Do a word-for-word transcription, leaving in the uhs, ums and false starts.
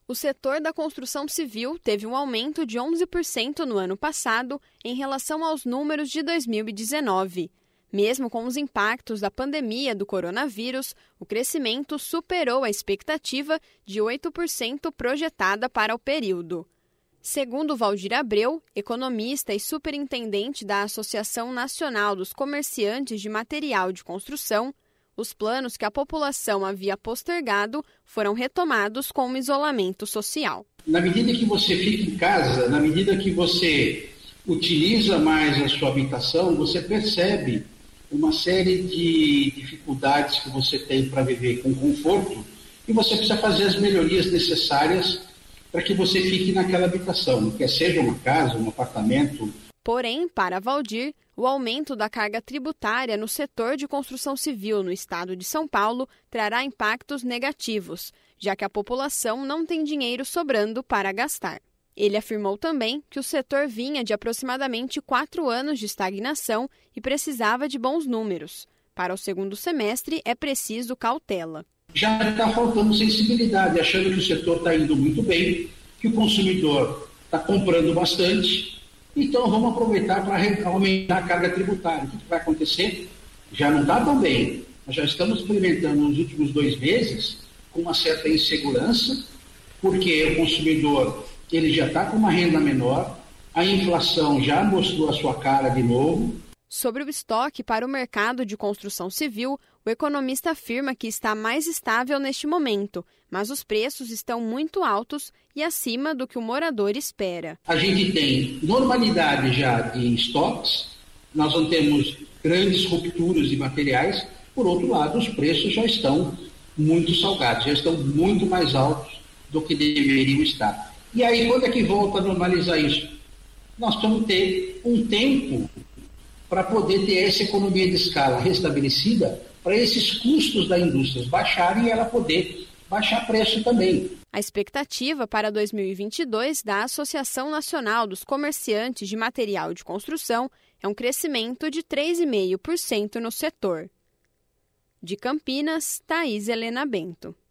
O setor da construção civil teve um aumento de onze por cento no ano passado em relação aos números de dois mil e dezenove. Mesmo com os impactos da pandemia do coronavírus, o crescimento superou a expectativa de oito por cento projetada para o período. Segundo Valdir Abreu, economista e superintendente da Associação Nacional dos Comerciantes de Material de Construção, os planos que a população havia postergado foram retomados com o isolamento social. Na medida que você fica em casa, na medida que você utiliza mais a sua habitação, você percebe uma série de dificuldades que você tem para viver com conforto e você precisa fazer as melhorias necessárias para que você fique naquela habitação, quer seja uma casa, um apartamento. Porém, para Valdir, o aumento da carga tributária no setor de construção civil no estado de São Paulo trará impactos negativos, já que a população não tem dinheiro sobrando para gastar. Ele afirmou também que o setor vinha de aproximadamente quatro anos de estagnação e precisava de bons números. Para o segundo semestre, é preciso cautela. Já está faltando sensibilidade, achando que o setor está indo muito bem, que o consumidor está comprando bastante. Então, vamos aproveitar para aumentar a carga tributária. O que vai acontecer? Já não está tão bem. Nós já estamos experimentando nos últimos dois meses com uma certa insegurança, porque o consumidor ele já está com uma renda menor, a inflação já mostrou a sua cara de novo. Sobre o estoque para o mercado de construção civil, o economista afirma que está mais estável neste momento, mas os preços estão muito altos e acima do que o morador espera. A gente tem normalidade já de estoques, nós não temos grandes rupturas de materiais, por outro lado, os preços já estão muito salgados, já estão muito mais altos do que deveriam estar. E aí, quando é que volta a normalizar isso? Nós vamos ter um tempo para poder ter essa economia de escala restabelecida, para esses custos da indústria baixarem e ela poder baixar preço também. A expectativa para dois mil e vinte e dois da Associação Nacional dos Comerciantes de Material de Construção é um crescimento de três vírgula cinco por cento no setor. De Campinas, Thaís Helena Bento.